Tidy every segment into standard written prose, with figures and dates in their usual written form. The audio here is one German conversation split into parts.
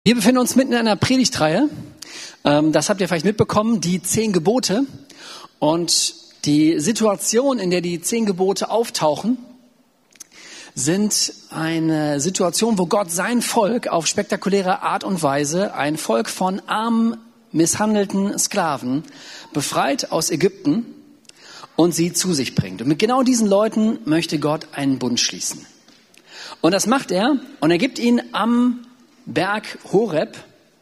Wir befinden uns mitten in einer Predigtreihe. Das habt ihr vielleicht mitbekommen, die 10 Gebote. Und die Situation, in der die 10 Gebote auftauchen, sind eine Situation, wo Gott sein Volk auf spektakuläre Art und Weise, ein Volk von armen, misshandelten Sklaven, befreit aus Ägypten und sie zu sich bringt. Und mit genau diesen Leuten möchte Gott einen Bund schließen. Und das macht er, und er gibt ihnen am Berg Horeb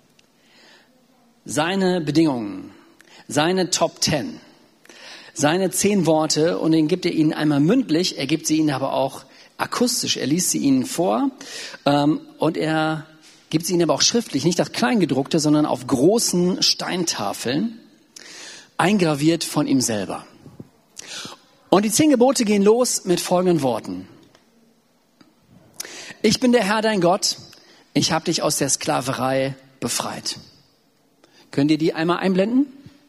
seine Bedingungen, seine Top 10, seine 10 Worte, und den gibt er ihnen einmal mündlich, er gibt sie ihnen aber auch akustisch, er liest sie ihnen vor, und er gibt sie ihnen aber auch schriftlich, nicht das Kleingedruckte, sondern auf großen Steintafeln, eingraviert von ihm selber. Und die 10 Gebote gehen los mit folgenden Worten. Ich bin der Herr, dein Gott. Ich habe dich aus der Sklaverei befreit. Könnt ihr die einmal einblenden?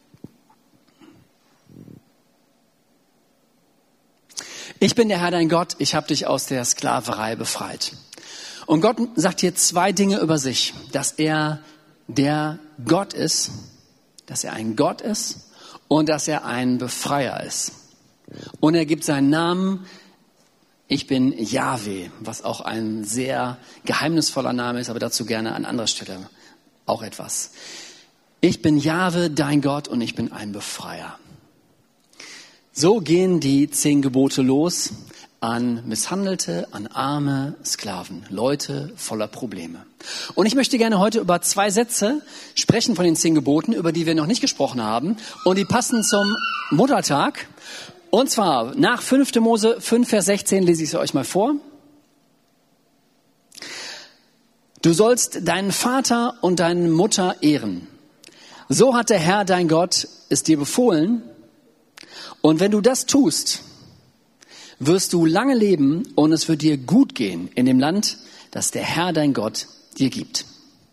Ich bin der Herr, dein Gott. Ich habe dich aus der Sklaverei befreit. Und Gott sagt hier 2 Dinge über sich. Dass er der Gott ist, dass er ein Gott ist und dass er ein Befreier ist. Und er gibt seinen Namen. Ich bin Jahwe, was auch ein sehr geheimnisvoller Name ist, aber dazu gerne an anderer Stelle auch etwas. Ich bin Jahwe, dein Gott, und ich bin ein Befreier. So gehen die 10 Gebote los an Misshandelte, an arme Sklaven, Leute voller Probleme. Und ich möchte gerne heute über 2 Sätze sprechen von den 10 Geboten, über die wir noch nicht gesprochen haben, und die passen zum Muttertag. Und zwar nach 5. Mose 5, Vers 16 lese ich es euch mal vor. Du sollst deinen Vater und deine Mutter ehren. So hat der Herr, dein Gott, es dir befohlen. Und wenn du das tust, wirst du lange leben und es wird dir gut gehen in dem Land, das der Herr, dein Gott, dir gibt.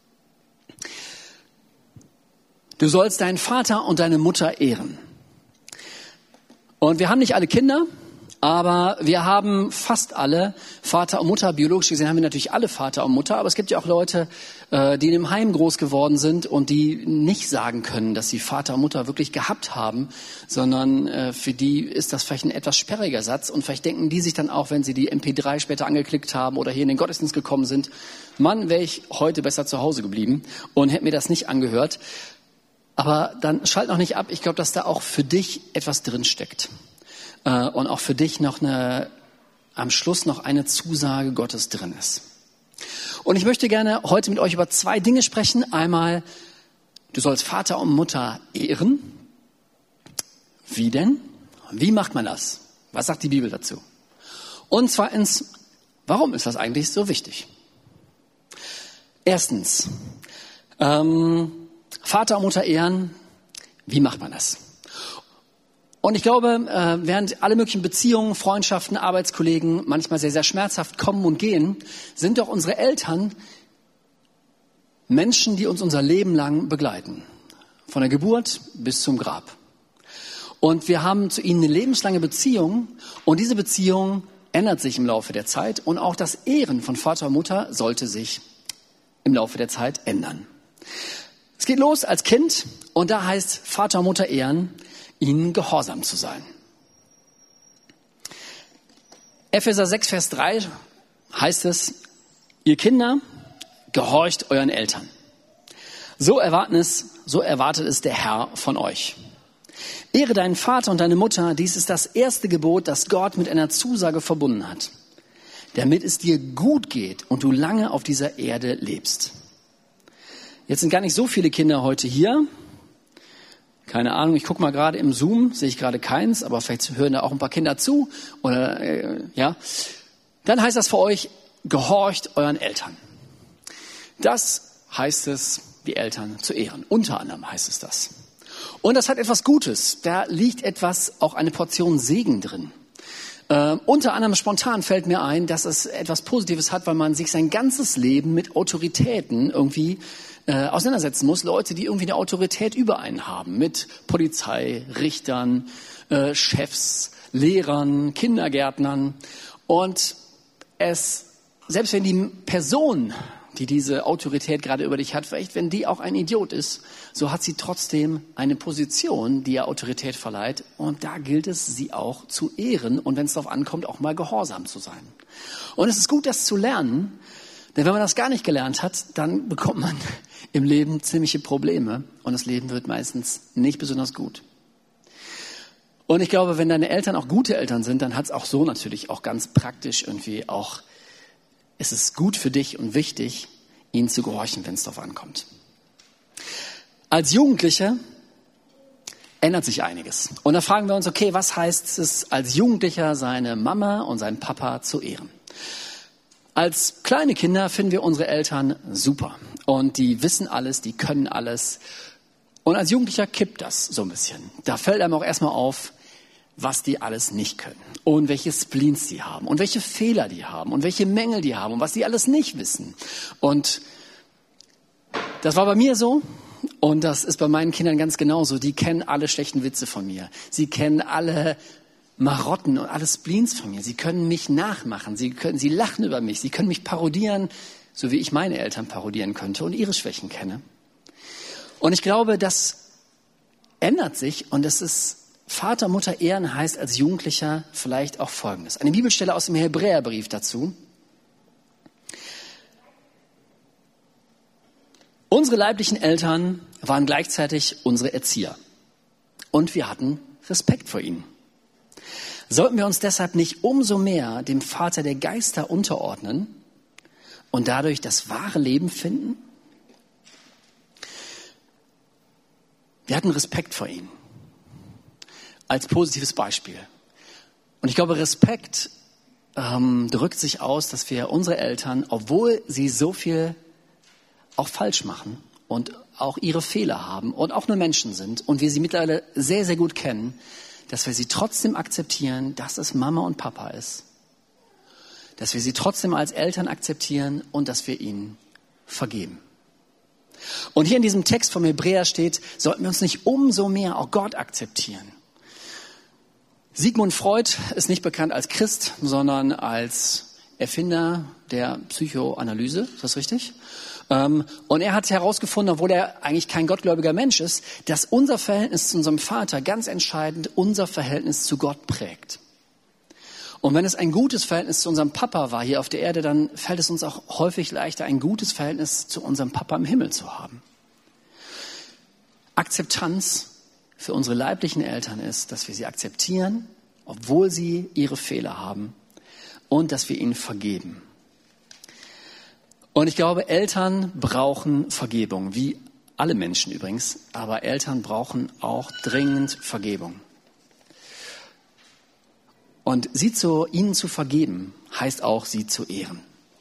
Du sollst deinen Vater und deine Mutter ehren. Und wir haben nicht alle Kinder, aber wir haben fast alle Vater und Mutter. Biologisch gesehen haben wir natürlich alle Vater und Mutter, aber es gibt ja auch Leute, die in einem Heim groß geworden sind und die nicht sagen können, dass sie Vater und Mutter wirklich gehabt haben, sondern für die ist das vielleicht ein etwas sperriger Satz, und vielleicht denken die sich dann auch, wenn sie die MP3 später angeklickt haben oder hier in den Gottesdienst gekommen sind, Mann, wäre ich heute besser zu Hause geblieben und hätte mir das nicht angehört. Aber dann schalt noch nicht ab. Ich glaube, dass da auch für dich etwas drin steckt. Und auch für dich noch am Schluss noch eine Zusage Gottes drin ist. Und ich möchte gerne heute mit euch über 2 Dinge sprechen. Einmal, du sollst Vater und Mutter ehren. Wie denn? Wie macht man das? Was sagt die Bibel dazu? Und zweitens, warum ist das eigentlich so wichtig? Erstens, Vater und Mutter ehren, wie macht man das? Und ich glaube, während alle möglichen Beziehungen, Freundschaften, Arbeitskollegen manchmal sehr, sehr schmerzhaft kommen und gehen, sind doch unsere Eltern Menschen, die uns unser Leben lang begleiten. Von der Geburt bis zum Grab. Und wir haben zu ihnen eine lebenslange Beziehung, und diese Beziehung ändert sich im Laufe der Zeit, und auch das Ehren von Vater und Mutter sollte sich im Laufe der Zeit ändern. Es geht los als Kind, und da heißt Vater und Mutter ehren, ihnen gehorsam zu sein. Epheser 6, Vers 3 heißt es, ihr Kinder, gehorcht euren Eltern. So erwartet es der Herr von euch. Ehre deinen Vater und deine Mutter, dies ist das erste Gebot, das Gott mit einer Zusage verbunden hat, damit es dir gut geht und du lange auf dieser Erde lebst. Jetzt sind gar nicht so viele Kinder heute hier. Keine Ahnung, ich gucke mal gerade im Zoom, sehe ich gerade keins, aber vielleicht hören da auch ein paar Kinder zu. Oder ja, dann heißt das für euch, gehorcht euren Eltern. Das heißt es, die Eltern zu ehren. Unter anderem heißt es das. Und das hat etwas Gutes. Da liegt auch eine Portion Segen drin. Unter anderem spontan fällt mir ein, dass es etwas Positives hat, weil man sich sein ganzes Leben mit Autoritäten irgendwie auseinandersetzen muss. Leute, die irgendwie eine Autorität über einen haben. Mit Polizei, Richtern, Chefs, Lehrern, Kindergärtnern. Und selbst wenn die Person die diese Autorität gerade über dich hat, vielleicht wenn die auch ein Idiot ist, so hat sie trotzdem eine Position, die ihr Autorität verleiht. Und da gilt es, sie auch zu ehren und wenn es darauf ankommt, auch mal gehorsam zu sein. Und es ist gut, das zu lernen, denn wenn man das gar nicht gelernt hat, dann bekommt man im Leben ziemliche Probleme und das Leben wird meistens nicht besonders gut. Und ich glaube, wenn deine Eltern auch gute Eltern sind, dann hat es auch so natürlich auch ganz praktisch irgendwie auch, es ist gut für dich und wichtig, ihnen zu gehorchen, wenn es darauf ankommt. Als Jugendliche ändert sich einiges. Und da fragen wir uns, okay, was heißt es als Jugendlicher, seine Mama und seinen Papa zu ehren? Als kleine Kinder finden wir unsere Eltern super. Und die wissen alles, die können alles. Und als Jugendlicher kippt das so ein bisschen. Da fällt einem auch erstmal auf, was die alles nicht können und welche Spleens die haben und welche Fehler die haben und welche Mängel die haben und was die alles nicht wissen. Und das war bei mir so und das ist bei meinen Kindern ganz genauso. Die kennen alle schlechten Witze von mir. Sie kennen alle Marotten und alle Spleens von mir. Sie können mich nachmachen. Sie lachen über mich. Sie können mich parodieren, so wie ich meine Eltern parodieren könnte und ihre Schwächen kenne. Und ich glaube, das ändert sich und es ist Vater, Mutter ehren heißt als Jugendlicher vielleicht auch Folgendes. Eine Bibelstelle aus dem Hebräerbrief dazu. Unsere leiblichen Eltern waren gleichzeitig unsere Erzieher. Und wir hatten Respekt vor ihnen. Sollten wir uns deshalb nicht umso mehr dem Vater der Geister unterordnen und dadurch das wahre Leben finden? Wir hatten Respekt vor ihnen. Als positives Beispiel. Und ich glaube, Respekt drückt sich aus, dass wir unsere Eltern, obwohl sie so viel auch falsch machen und auch ihre Fehler haben und auch nur Menschen sind und wir sie mittlerweile sehr, sehr gut kennen, dass wir sie trotzdem akzeptieren, dass es Mama und Papa ist. Dass wir sie trotzdem als Eltern akzeptieren und dass wir ihnen vergeben. Und hier in diesem Text vom Hebräer steht, sollten wir uns nicht umso mehr auch Gott akzeptieren. Sigmund Freud ist nicht bekannt als Christ, sondern als Erfinder der Psychoanalyse. Ist das richtig? Und er hat herausgefunden, obwohl er eigentlich kein gottgläubiger Mensch ist, dass unser Verhältnis zu unserem Vater ganz entscheidend unser Verhältnis zu Gott prägt. Und wenn es ein gutes Verhältnis zu unserem Papa war hier auf der Erde, dann fällt es uns auch häufig leichter, ein gutes Verhältnis zu unserem Papa im Himmel zu haben. Akzeptanz für unsere leiblichen Eltern ist, dass wir sie akzeptieren, obwohl sie ihre Fehler haben und dass wir ihnen vergeben. Und ich glaube, Eltern brauchen Vergebung, wie alle Menschen übrigens, aber Eltern brauchen auch dringend Vergebung. Und ihnen zu vergeben, heißt auch, sie zu ehren.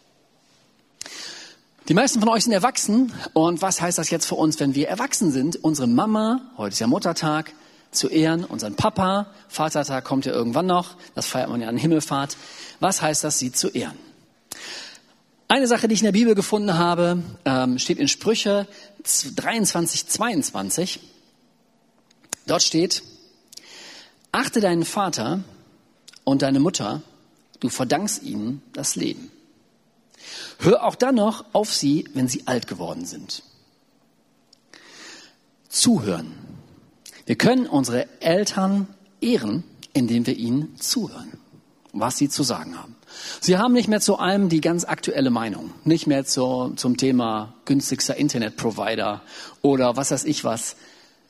Die meisten von euch sind erwachsen. Und was heißt das jetzt für uns, wenn wir erwachsen sind? Unsere Mama, heute ist ja Muttertag, zu ehren. Unseren Papa, Vatertag kommt ja irgendwann noch. Das feiert man ja an Himmelfahrt. Was heißt das, sie zu ehren? Eine Sache, die ich in der Bibel gefunden habe, steht in Sprüche 23, 22. Dort steht, achte deinen Vater und deine Mutter, du verdankst ihnen das Leben. Hör auch dann noch auf sie, wenn sie alt geworden sind. Zuhören. Wir können unsere Eltern ehren, indem wir ihnen zuhören, was sie zu sagen haben. Sie haben nicht mehr zu allem die ganz aktuelle Meinung, nicht mehr zum Thema günstigster Internetprovider oder was weiß ich was.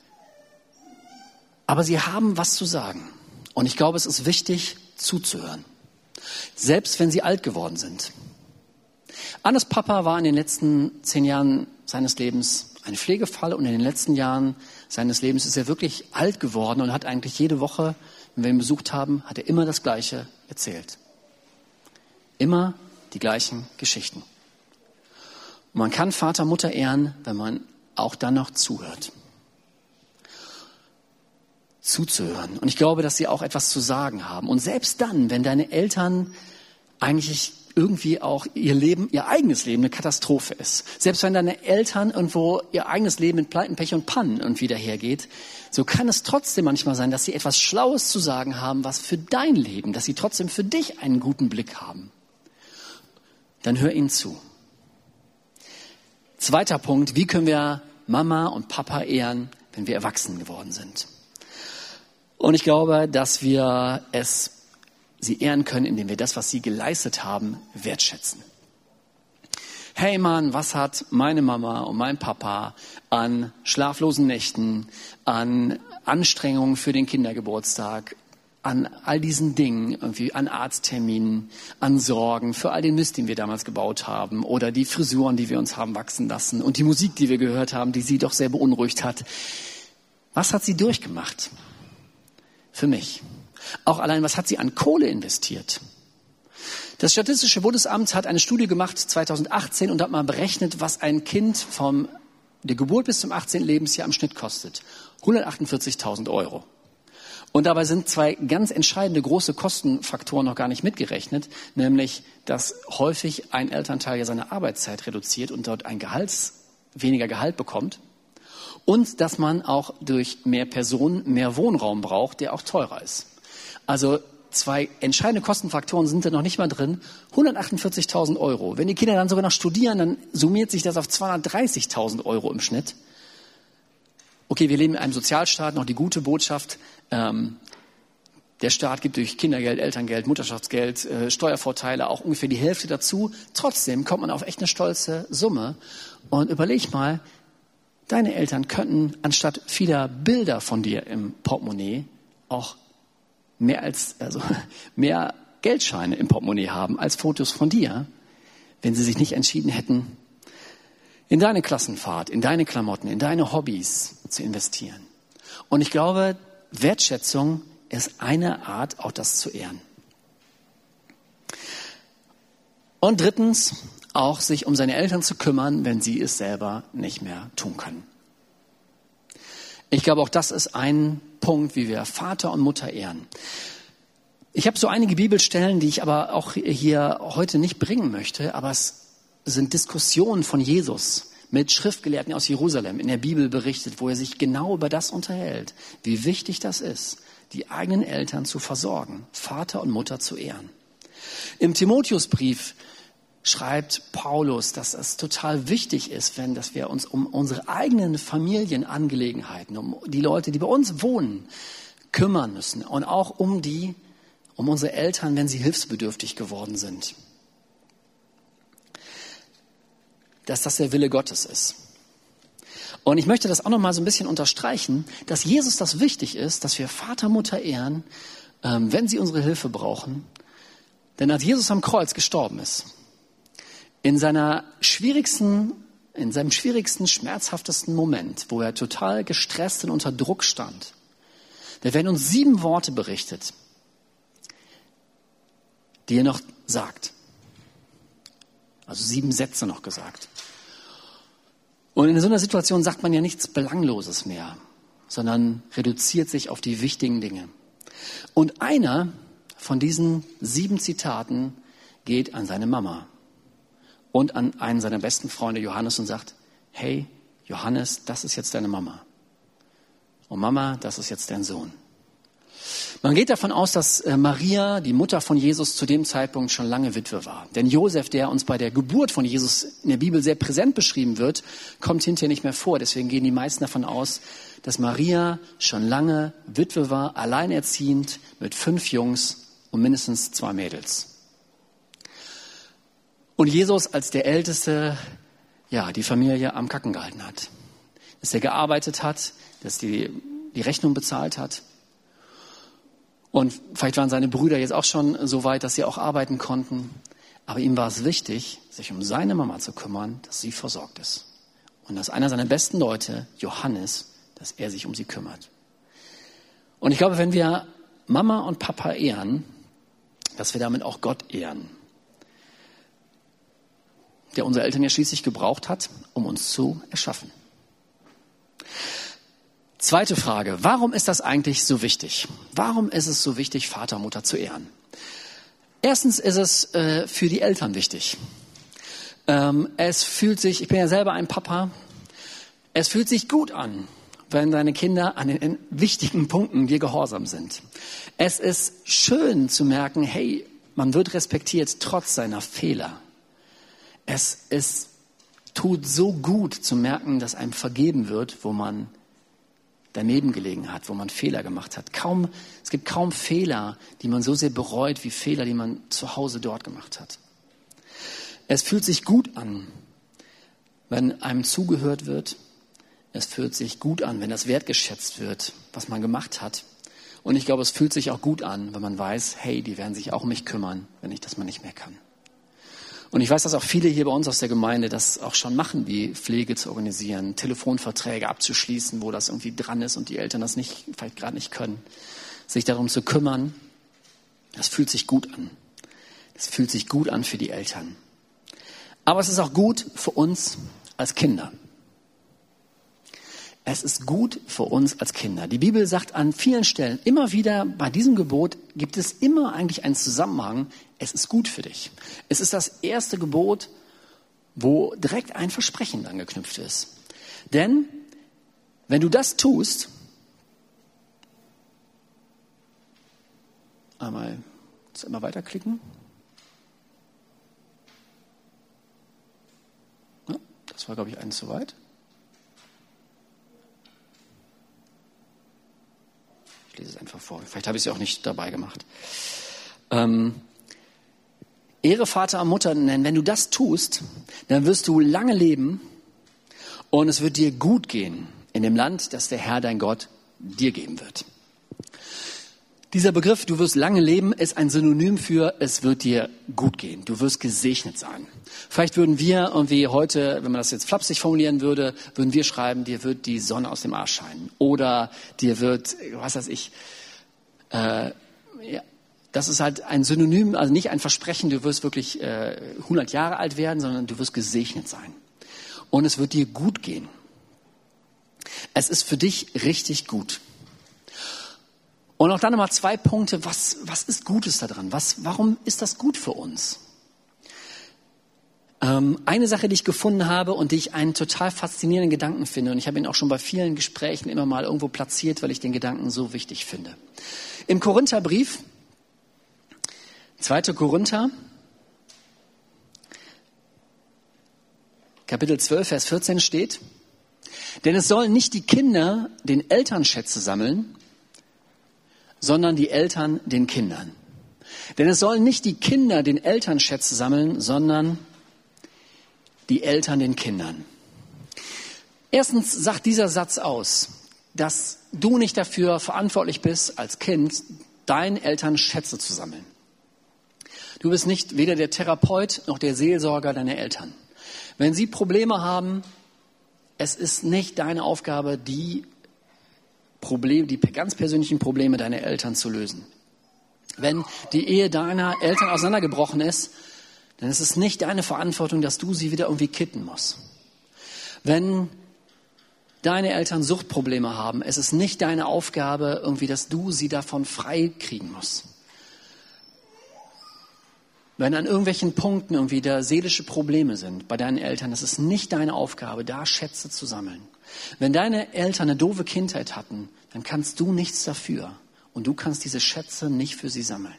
Aber sie haben was zu sagen. Und ich glaube, es ist wichtig, zuzuhören. Selbst wenn sie alt geworden sind. Annes Papa war in den letzten 10 Jahren seines Lebens ein Pflegefall und in den letzten Jahren seines Lebens ist er wirklich alt geworden und hat eigentlich jede Woche, wenn wir ihn besucht haben, hat er immer das Gleiche erzählt. Immer die gleichen Geschichten. Und man kann Vater, Mutter ehren, wenn man auch dann noch zuhört. Zuzuhören. Und ich glaube, dass sie auch etwas zu sagen haben. Und selbst dann, wenn deine Eltern eigentlich irgendwie auch ihr eigenes Leben eine Katastrophe ist. Selbst wenn deine Eltern irgendwo ihr eigenes Leben mit Pleiten, Pech und Pannen irgendwie dahergeht, so kann es trotzdem manchmal sein, dass sie etwas Schlaues zu sagen haben, was für dein Leben, dass sie trotzdem für dich einen guten Blick haben. Dann hör ihnen zu. Zweiter Punkt, wie können wir Mama und Papa ehren, wenn wir erwachsen geworden sind? Und ich glaube, dass wir sie ehren können, indem wir das, was sie geleistet haben, wertschätzen. Hey Mann, was hat meine Mama und mein Papa an schlaflosen Nächten, an Anstrengungen für den Kindergeburtstag, an all diesen Dingen, irgendwie an Arztterminen, an Sorgen für all den Mist, den wir damals gebaut haben oder die Frisuren, die wir uns haben wachsen lassen und die Musik, die wir gehört haben, die sie doch sehr beunruhigt hat. Was hat sie durchgemacht? Für mich. Auch allein, was hat sie an Kohle investiert? Das Statistische Bundesamt hat eine Studie gemacht 2018 und hat mal berechnet, was ein Kind von der Geburt bis zum 18. Lebensjahr im Schnitt kostet. 148.000 Euro. Und dabei sind zwei ganz entscheidende große Kostenfaktoren noch gar nicht mitgerechnet, nämlich, dass häufig ein Elternteil ja seine Arbeitszeit reduziert und dort weniger Gehalt bekommt und dass man auch durch mehr Personen mehr Wohnraum braucht, der auch teurer ist. Also zwei entscheidende Kostenfaktoren sind da noch nicht mal drin. 148.000 Euro. Wenn die Kinder dann sogar noch studieren, dann summiert sich das auf 230.000 Euro im Schnitt. Okay, wir leben in einem Sozialstaat, noch die gute Botschaft. Der Staat gibt durch Kindergeld, Elterngeld, Mutterschaftsgeld, Steuervorteile auch ungefähr die Hälfte dazu. Trotzdem kommt man auf echt eine stolze Summe. Und überleg mal, deine Eltern könnten anstatt vieler Bilder von dir im Portemonnaie auch mehr Geldscheine im Portemonnaie haben als Fotos von dir, wenn sie sich nicht entschieden hätten, in deine Klassenfahrt, in deine Klamotten, in deine Hobbys zu investieren. Und ich glaube, Wertschätzung ist eine Art, auch das zu ehren. Und drittens, auch sich um seine Eltern zu kümmern, wenn sie es selber nicht mehr tun können. Ich glaube, auch das ist ein Punkt, wie wir Vater und Mutter ehren. Ich habe so einige Bibelstellen, die ich aber auch hier heute nicht bringen möchte, aber es sind Diskussionen von Jesus mit Schriftgelehrten aus Jerusalem in der Bibel berichtet, wo er sich genau über das unterhält, wie wichtig das ist, die eigenen Eltern zu versorgen, Vater und Mutter zu ehren. Im Timotheusbrief schreibt Paulus, dass es total wichtig ist, dass wir uns um unsere eigenen Familienangelegenheiten, um die Leute, die bei uns wohnen, kümmern müssen und auch um unsere Eltern, wenn sie hilfsbedürftig geworden sind. Dass das der Wille Gottes ist. Und ich möchte das auch noch mal so ein bisschen unterstreichen, dass Jesus das wichtig ist, dass wir Vater, Mutter ehren, wenn sie unsere Hilfe brauchen. Denn als Jesus am Kreuz gestorben ist, in seinem schwierigsten, schmerzhaftesten Moment, wo er total gestresst und unter Druck stand, da werden uns 7 Worte berichtet, die er noch sagt. Also 7 Sätze noch gesagt. Und in so einer Situation sagt man ja nichts Belangloses mehr, sondern reduziert sich auf die wichtigen Dinge. Und einer von diesen 7 Zitaten geht an seine Mama und an einen seiner besten Freunde, Johannes, und sagt, hey, Johannes, das ist jetzt deine Mama. Und Mama, das ist jetzt dein Sohn. Man geht davon aus, dass Maria, die Mutter von Jesus, zu dem Zeitpunkt schon lange Witwe war. Denn Josef, der uns bei der Geburt von Jesus in der Bibel sehr präsent beschrieben wird, kommt hinterher nicht mehr vor. Deswegen gehen die meisten davon aus, dass Maria schon lange Witwe war, alleinerziehend, mit 5 Jungs und mindestens 2 Mädels. Und Jesus als der Älteste, die Familie am Kacken gehalten hat. Dass er gearbeitet hat, dass die Rechnung bezahlt hat. Und vielleicht waren seine Brüder jetzt auch schon so weit, dass sie auch arbeiten konnten. Aber ihm war es wichtig, sich um seine Mama zu kümmern, dass sie versorgt ist. Und dass einer seiner besten Leute, Johannes, dass er sich um sie kümmert. Und ich glaube, wenn wir Mama und Papa ehren, dass wir damit auch Gott ehren, der unsere Eltern ja schließlich gebraucht hat, um uns zu erschaffen. Zweite Frage, warum ist das eigentlich so wichtig? Warum ist es so wichtig, Vater und Mutter zu ehren? Erstens ist es für die Eltern wichtig. Ich bin ja selber ein Papa, es fühlt sich gut an, wenn deine Kinder an den wichtigen Punkten dir gehorsam sind. Es ist schön zu merken, hey, man wird respektiert trotz seiner Fehler. Es ist tut so gut zu merken, dass einem vergeben wird, wo man daneben gelegen hat, wo man Fehler gemacht hat. Es gibt kaum Fehler, die man so sehr bereut, wie Fehler, die man zu Hause dort gemacht hat. Es fühlt sich gut an, wenn einem zugehört wird. Es fühlt sich gut an, wenn das wertgeschätzt wird, was man gemacht hat. Und ich glaube, es fühlt sich auch gut an, wenn man weiß, hey, die werden sich auch um mich kümmern, wenn ich das mal nicht mehr kann. Und ich weiß, dass auch viele hier bei uns aus der Gemeinde das auch schon machen, die Pflege zu organisieren, Telefonverträge abzuschließen, wo das irgendwie dran ist und die Eltern das vielleicht gerade nicht können, sich darum zu kümmern. Das fühlt sich gut an. Das fühlt sich gut an für die Eltern. Aber es ist auch gut für uns als Kinder. Es ist gut für uns als Kinder. Die Bibel sagt an vielen Stellen immer wieder, bei diesem Gebot gibt es immer eigentlich einen Zusammenhang. Es ist gut für dich. Es ist das erste Gebot, wo direkt ein Versprechen angeknüpft ist. Denn wenn du das tust, einmal weiterklicken. Ja, das war, glaube ich, eins zu weit. Ich lese es einfach vor. Vielleicht habe ich es ja auch nicht dabei gemacht. Ehre Vater und Mutter nennen. Wenn du das tust, dann wirst du lange leben und es wird dir gut gehen in dem Land, das der Herr, dein Gott, dir geben wird. Dieser Begriff, du wirst lange leben, ist ein Synonym für, es wird dir gut gehen. Du wirst gesegnet sein. Vielleicht würden wir irgendwie heute, wenn man das jetzt flapsig formulieren würde, würden wir schreiben, dir wird die Sonne aus dem Arsch scheinen. Oder dir wird, was weiß ich, ja, das ist halt ein Synonym, also nicht ein Versprechen, du wirst wirklich 100 Jahre alt werden, sondern du wirst gesegnet sein. Und es wird dir gut gehen. Es ist für dich richtig gut. Und auch dann nochmal 2 Punkte, was ist Gutes daran? Warum ist das gut für uns? Eine Sache, die ich gefunden habe und die ich einen total faszinierenden Gedanken finde, und ich habe ihn auch schon bei vielen Gesprächen immer mal irgendwo platziert, weil ich den Gedanken so wichtig finde. Im Korintherbrief, 2. Korinther, Kapitel 12, Vers 14 steht, denn es sollen nicht die Kinder den Eltern Schätze sammeln, sondern die Eltern den Kindern. Denn es sollen nicht die Kinder den Eltern Schätze sammeln, sondern die Eltern den Kindern. Erstens sagt dieser Satz aus, dass du nicht dafür verantwortlich bist, als Kind deinen Eltern Schätze zu sammeln. Du bist nicht weder der Therapeut noch der Seelsorger deiner Eltern. Wenn sie Probleme haben, es ist nicht deine Aufgabe, die ganz persönlichen Probleme deiner Eltern zu lösen. Wenn die Ehe deiner Eltern auseinandergebrochen ist, dann ist es nicht deine Verantwortung, dass du sie wieder irgendwie kitten musst. Wenn deine Eltern Suchtprobleme haben, es ist nicht deine Aufgabe, irgendwie, dass du sie davon frei kriegen musst. Wenn an irgendwelchen Punkten irgendwie da seelische Probleme sind bei deinen Eltern, das ist nicht deine Aufgabe, da Schätze zu sammeln. Wenn deine Eltern eine doofe Kindheit hatten, dann kannst du nichts dafür und du kannst diese Schätze nicht für sie sammeln.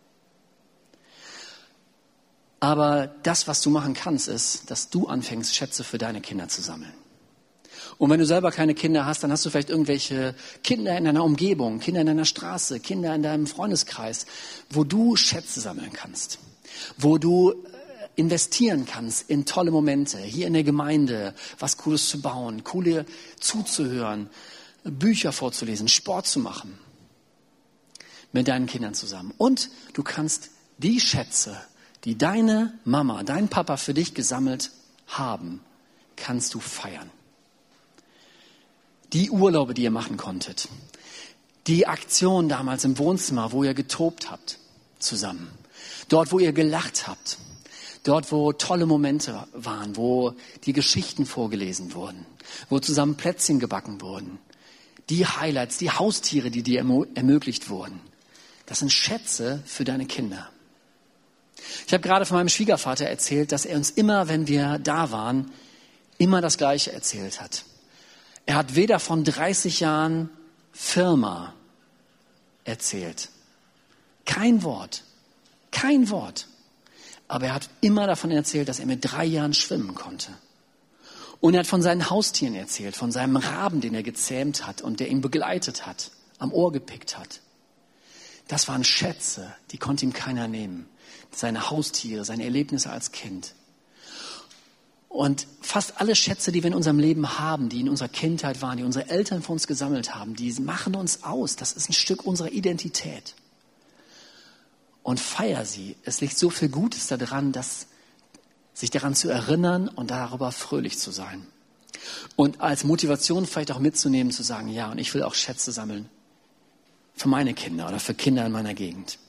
Aber das, was du machen kannst, ist, dass du anfängst, Schätze für deine Kinder zu sammeln. Und wenn du selber keine Kinder hast, dann hast du vielleicht irgendwelche Kinder in deiner Umgebung, Kinder in deiner Straße, Kinder in deinem Freundeskreis, wo du Schätze sammeln kannst, wo du investieren kannst in tolle Momente, hier in der Gemeinde, was Cooles zu bauen, coole zuzuhören, Bücher vorzulesen, Sport zu machen mit deinen Kindern zusammen. Und du kannst die Schätze, die deine Mama, dein Papa für dich gesammelt haben, kannst du feiern. Die Urlaube, die ihr machen konntet, die Aktion damals im Wohnzimmer, wo ihr getobt habt zusammen, dort, wo ihr gelacht habt, dort, wo tolle Momente waren, wo die Geschichten vorgelesen wurden, wo zusammen Plätzchen gebacken wurden, die Highlights, die Haustiere, die dir ermöglicht wurden. Das sind Schätze für deine Kinder. Ich habe gerade von meinem Schwiegervater erzählt, dass er uns immer, wenn wir da waren, immer das Gleiche erzählt hat. Er hat weder von 30 Jahren Firma erzählt. Kein Wort. Kein Wort. Aber er hat immer davon erzählt, dass er mit 3 Jahren schwimmen konnte. Und er hat von seinen Haustieren erzählt, von seinem Raben, den er gezähmt hat und der ihn begleitet hat, am Ohr gepickt hat. Das waren Schätze, die konnte ihm keiner nehmen. Seine Haustiere, seine Erlebnisse als Kind. Und fast alle Schätze, die wir in unserem Leben haben, die in unserer Kindheit waren, die unsere Eltern für uns gesammelt haben, die machen uns aus. Das ist ein Stück unserer Identität. Und feier sie. Es liegt so viel Gutes daran, sich daran zu erinnern und darüber fröhlich zu sein. Und als Motivation vielleicht auch mitzunehmen, zu sagen, ja, und ich will auch Schätze sammeln für meine Kinder oder für Kinder in meiner Gegend.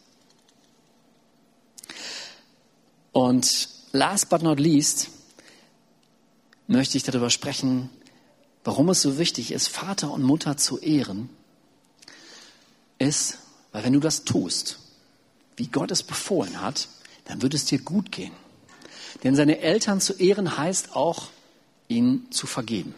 Und last but not least möchte ich darüber sprechen, warum es so wichtig ist, Vater und Mutter zu ehren, ist, weil wenn du das tust, wie Gott es befohlen hat, dann wird es dir gut gehen. Denn seine Eltern zu ehren heißt auch, ihnen zu vergeben.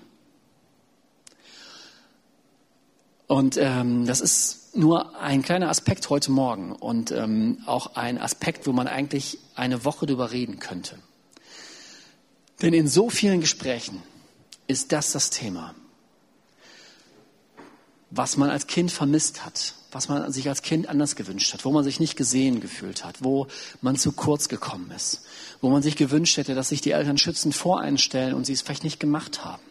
Und das ist nur ein kleiner Aspekt heute Morgen und auch ein Aspekt, wo man eigentlich eine Woche drüber reden könnte. Denn in so vielen Gesprächen ist das Thema, was man als Kind vermisst hat, was man sich als Kind anders gewünscht hat, wo man sich nicht gesehen gefühlt hat, wo man zu kurz gekommen ist, wo man sich gewünscht hätte, dass sich die Eltern schützend voreinstellen und sie es vielleicht nicht gemacht haben.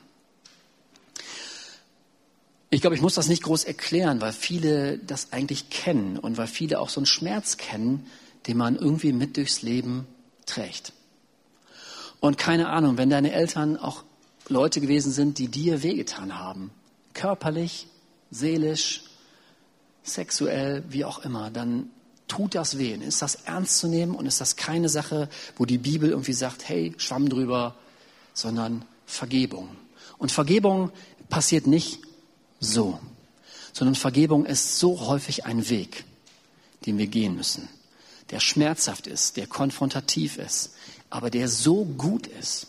Ich glaube, ich muss das nicht groß erklären, weil viele das eigentlich kennen und weil viele auch so einen Schmerz kennen, den man irgendwie mit durchs Leben trägt. Und keine Ahnung, wenn deine Eltern auch Leute gewesen sind, die dir wehgetan haben, körperlich, seelisch, sexuell, wie auch immer, dann tut das weh. Ist das ernst zu nehmen und ist das keine Sache, wo die Bibel irgendwie sagt, hey, Schwamm drüber, sondern Vergebung. Und Vergebung passiert nicht so, sondern Vergebung ist so häufig ein Weg, den wir gehen müssen, der schmerzhaft ist, der konfrontativ ist, aber der so gut ist.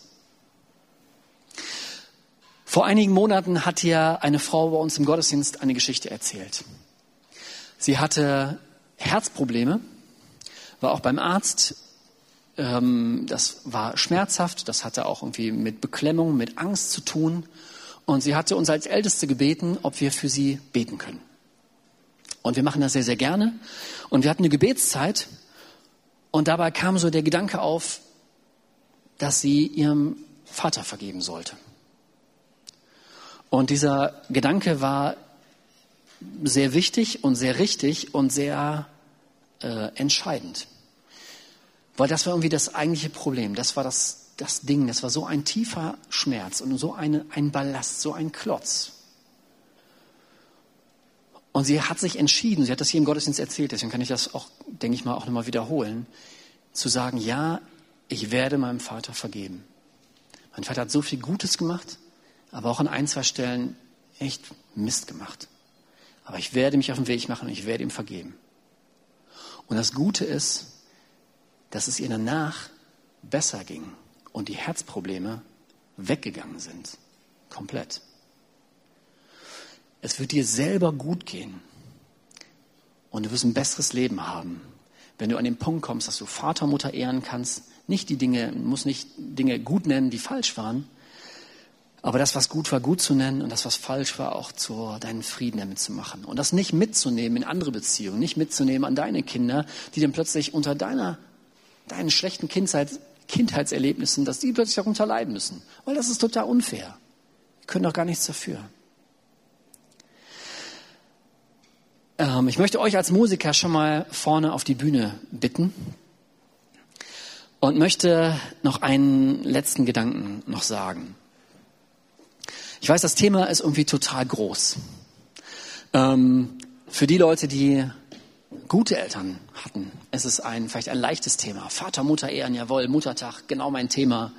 Vor einigen Monaten hat ja eine Frau bei uns im Gottesdienst eine Geschichte erzählt. Sie hatte Herzprobleme, war auch beim Arzt. Das war schmerzhaft, das hatte auch irgendwie mit Beklemmung, mit Angst zu tun. Und sie hatte uns als Älteste gebeten, ob wir für sie beten können. Und wir machen das sehr, sehr gerne. Und wir hatten eine Gebetszeit. Und dabei kam so der Gedanke auf, dass sie ihrem Vater vergeben sollte. Und dieser Gedanke war sehr wichtig und sehr richtig und sehr entscheidend. Weil das war irgendwie das eigentliche Problem. Das war das Ding, das war so ein tiefer Schmerz und so ein Ballast, so ein Klotz. Und sie hat sich entschieden, sie hat das hier im Gottesdienst erzählt, deswegen kann ich das auch, denke ich mal, auch nochmal wiederholen, zu sagen, ja, ich werde meinem Vater vergeben. Mein Vater hat so viel Gutes gemacht, aber auch an ein, zwei Stellen echt Mist gemacht. Aber ich werde mich auf den Weg machen und ich werde ihm vergeben. Und das Gute ist, dass es ihr danach besser ging und die Herzprobleme weggegangen sind. Komplett. Es wird dir selber gut gehen und du wirst ein besseres Leben haben, wenn du an den Punkt kommst, dass du Vater, Mutter ehren kannst. Musst nicht Dinge gut nennen, die falsch waren, aber das, was gut war, gut zu nennen und das, was falsch war, auch deinen Frieden damit zu machen. Und das nicht mitzunehmen in andere Beziehungen, nicht mitzunehmen an deine Kinder, die dann plötzlich unter deinen schlechten Kindheitserlebnissen, dass die plötzlich darunter leiden müssen. Weil das ist total unfair. Die können doch gar nichts dafür. Ich möchte euch als Musiker schon mal vorne auf die Bühne bitten und möchte noch einen letzten Gedanken noch sagen. Ich weiß, das Thema ist irgendwie total groß. Für die Leute, die gute Eltern hatten, ist es vielleicht ein leichtes Thema. Vater, Mutter ehren, jawohl, Muttertag, genau mein Thema.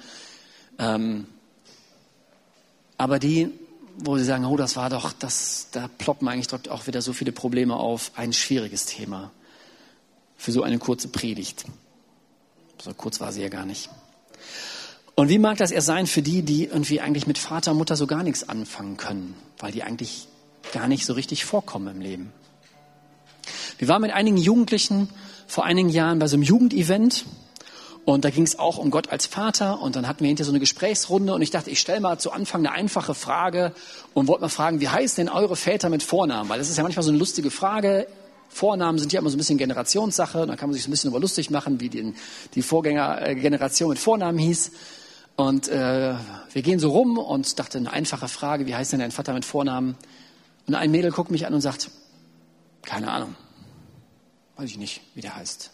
Aber die, wo sie sagen, das war doch, da ploppen eigentlich auch wieder so viele Probleme auf, ein schwieriges Thema für so eine kurze Predigt. So kurz war sie ja gar nicht. Und wie mag das erst sein für die irgendwie eigentlich mit Vater, Mutter so gar nichts anfangen können, weil die eigentlich gar nicht so richtig vorkommen im Leben. Wir waren mit einigen Jugendlichen vor einigen Jahren bei so einem Jugendevent Und da ging es auch um Gott als Vater. Und dann hatten wir hinterher so eine Gesprächsrunde. Und ich dachte, ich stelle mal zu Anfang eine einfache Frage und wollte mal fragen, wie heißen denn eure Väter mit Vornamen? Weil das ist ja manchmal so eine lustige Frage. Vornamen sind ja immer so ein bisschen Generationssache. Da kann man sich so ein bisschen über lustig machen, wie die Vorgängergeneration mit Vornamen hieß. Und wir gehen so rum und dachte, eine einfache Frage, wie heißt denn dein Vater mit Vornamen? Und ein Mädel guckt mich an und sagt, keine Ahnung, weiß ich nicht, wie der heißt.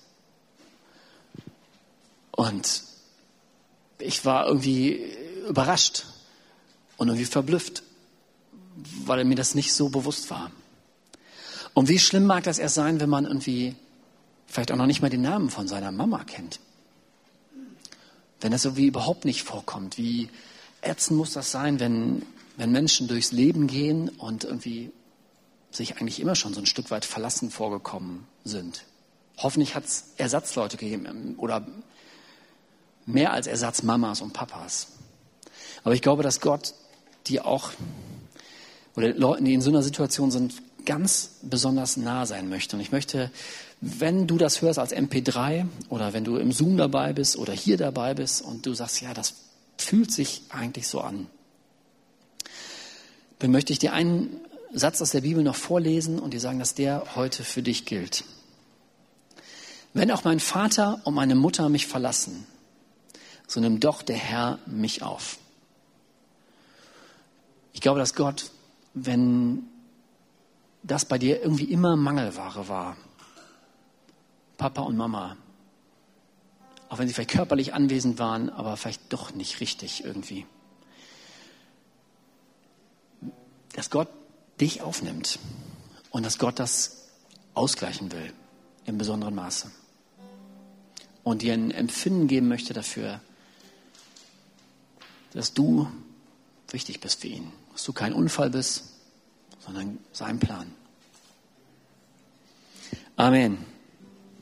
Und ich war irgendwie überrascht und irgendwie verblüfft, weil mir das nicht so bewusst war. Und wie schlimm mag das erst sein, wenn man irgendwie vielleicht auch noch nicht mal den Namen von seiner Mama kennt. Wenn das irgendwie überhaupt nicht vorkommt. Wie ätzend muss das sein, wenn Menschen durchs Leben gehen und irgendwie sich eigentlich immer schon so ein Stück weit verlassen vorgekommen sind. Hoffentlich hat es Ersatzleute gegeben oder mehr als Ersatzmamas und Papas. Aber ich glaube, dass Gott die auch, oder Leuten, die in so einer Situation sind, ganz besonders nah sein möchte. Und ich möchte, wenn du das hörst als MP3 oder wenn du im Zoom dabei bist oder hier dabei bist und du sagst, ja, das fühlt sich eigentlich so an, dann möchte ich dir einen Satz aus der Bibel noch vorlesen und dir sagen, dass der heute für dich gilt. Wenn auch mein Vater und meine Mutter mich verlassen, so nimmt doch der Herr mich auf. Ich glaube, dass Gott, wenn das bei dir irgendwie immer Mangelware war, Papa und Mama, auch wenn sie vielleicht körperlich anwesend waren, aber vielleicht doch nicht richtig irgendwie, dass Gott dich aufnimmt und dass Gott das ausgleichen will im besonderen Maße und dir ein Empfinden geben möchte dafür, dass du wichtig bist für ihn, dass du kein Unfall bist, sondern sein Plan. Amen.